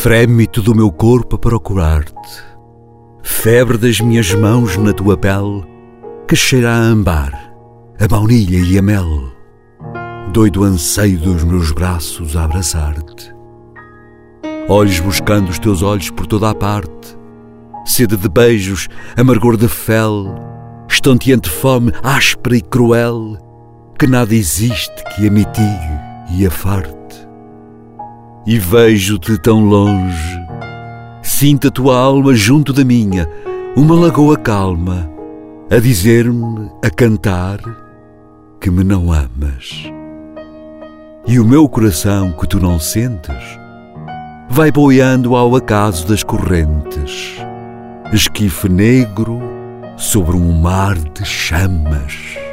Frémito do meu corpo a procurar-te, febre das minhas mãos na tua pele, que cheira a ambar, a baunilha e a mel, doido anseio dos meus braços a abraçar-te. Olhos buscando os teus olhos por toda a parte, sede de beijos, amargor de fel, estonteante fome áspera e cruel, que nada existe que a mitigue e a farte. E vejo-te tão longe, sinto a tua alma junto da minha, uma lagoa calma, a dizer-me, a cantar, que me não amas. E o meu coração, que tu não sentes, vai boiando ao acaso das correntes, esquife negro sobre um mar de chamas.